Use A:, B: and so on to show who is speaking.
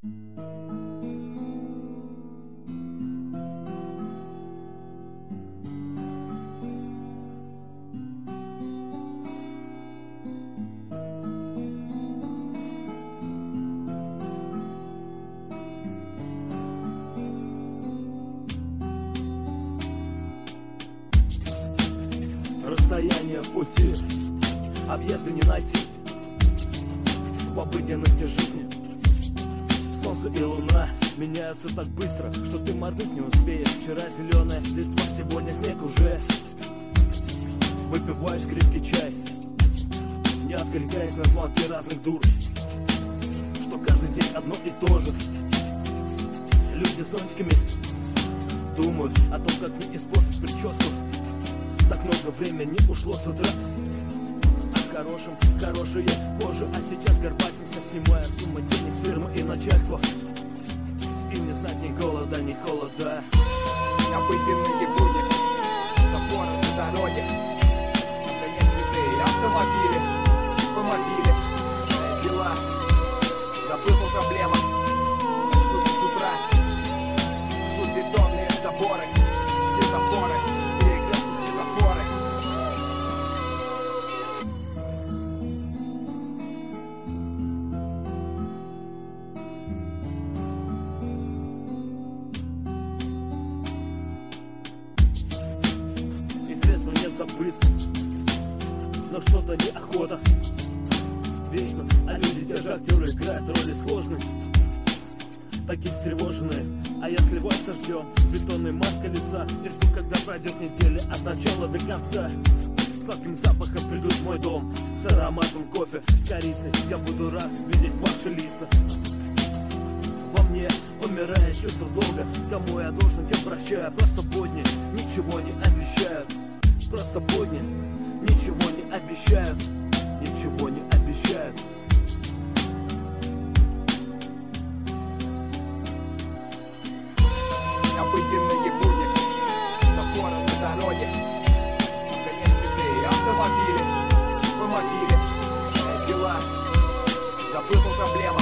A: Расстояние в пути, объезда не найти в обыденности жизни. Солнце и луна меняются так быстро, что ты моргнуть не успеешь. Вчера зеленая листва, сегодня снег уже. Выпиваешь крепкий чай, не откликаясь на звонки разных дур, что каждый день одно и то же. Люди с зонтиками думают о том, как не испортить прическу. Так много времени ушло с утра. О хорошем, хорошие позже. А сейчас горбатимся, снимая суммы денег с фирмы и начальства. И не знать ни голода, ни холода.
B: Обыденные будни, запоры на дороге, наконец цветы, автомобили, по мобиле, дела, забыл о проблемах. Начнутся с утра, ждут бетонные заборы, светофоры, перекрестные светофоры.
A: Известно мне забыться, но что-то неохота. Вечно, а люди, те же актеры, играют роли сложные, такие встревоженные. А я сливаюсь со ждем, бетонной маской лица, и жду, когда пройдет неделя от начала до конца. С сладким запахом придут в мой дом, с ароматом кофе, с корицей. Я буду рад видеть ваши лица. Во мне умирает чувство долга. Кому я должен, тем прощаю. Просто будни ничего не обещают. Просто будни ничего не обещают. Ничего не обещают.
B: Обыденные будни, запоры на дороге, наконец цветы, автомобили, по мобиле, дела, забыл о проблемах.